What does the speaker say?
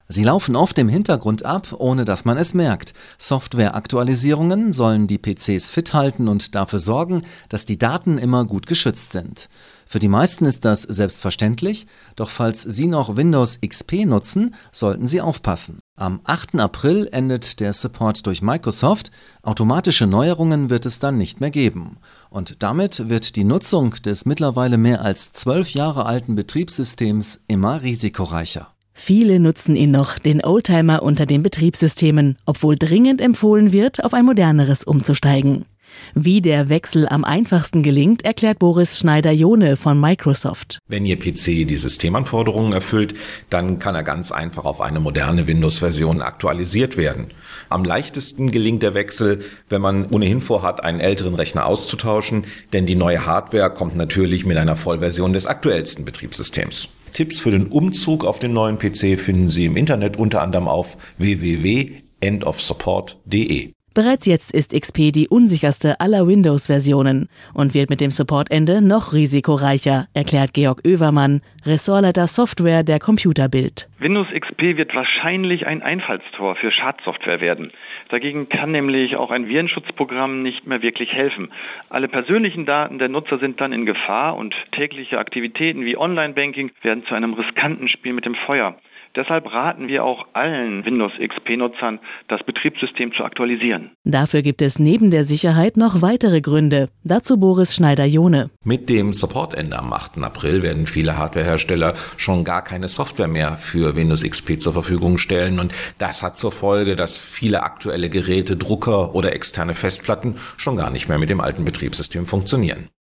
Sie laufen oft im Hintergrund ab, ohne dass man es merkt. Softwareaktualisierungen sollen die PCs fit halten und dafür sorgen, dass die Daten immer gut geschützt sind. Für die meisten ist das selbstverständlich, doch falls Sie noch Windows XP nutzen, sollten Sie aufpassen. Am 8. April endet der Support durch Microsoft, automatische Neuerungen wird es dann nicht mehr geben. Und damit wird die Nutzung des mittlerweile mehr als 12 Jahre alten Betriebssystems immer risikoreicher. Viele nutzen ihn noch, den Oldtimer unter den Betriebssystemen, obwohl dringend empfohlen wird, auf ein moderneres umzusteigen. Wie der Wechsel am einfachsten gelingt, erklärt Boris Schneider-Johne von Microsoft. Wenn Ihr PC die Systemanforderungen erfüllt, dann kann er ganz einfach auf eine moderne Windows-Version aktualisiert werden. Am leichtesten gelingt der Wechsel, wenn man ohnehin vorhat, einen älteren Rechner auszutauschen, denn die neue Hardware kommt natürlich mit einer Vollversion des aktuellsten Betriebssystems. Tipps für den Umzug auf den neuen PC finden Sie im Internet unter anderem auf www.endofsupport.de. Bereits jetzt ist XP die unsicherste aller Windows-Versionen und wird mit dem Supportende noch risikoreicher, erklärt Georg Oevermann, Ressortleiter Software der Computerbild. Windows XP wird wahrscheinlich ein Einfallstor für Schadsoftware werden. Dagegen kann nämlich auch ein Virenschutzprogramm nicht mehr wirklich helfen. Alle persönlichen Daten der Nutzer sind dann in Gefahr und tägliche Aktivitäten wie Online-Banking werden zu einem riskanten Spiel mit dem Feuer. Deshalb raten wir auch allen Windows XP-Nutzern, das Betriebssystem zu aktualisieren. Dafür gibt es neben der Sicherheit noch weitere Gründe. Dazu Boris Schneider-Johne. Mit dem Supportende am 8. April werden viele Hardwarehersteller schon gar keine Software mehr für Windows XP zur Verfügung stellen. Und das hat zur Folge, dass viele aktuelle Geräte, Drucker oder externe Festplatten schon gar nicht mehr mit dem alten Betriebssystem funktionieren.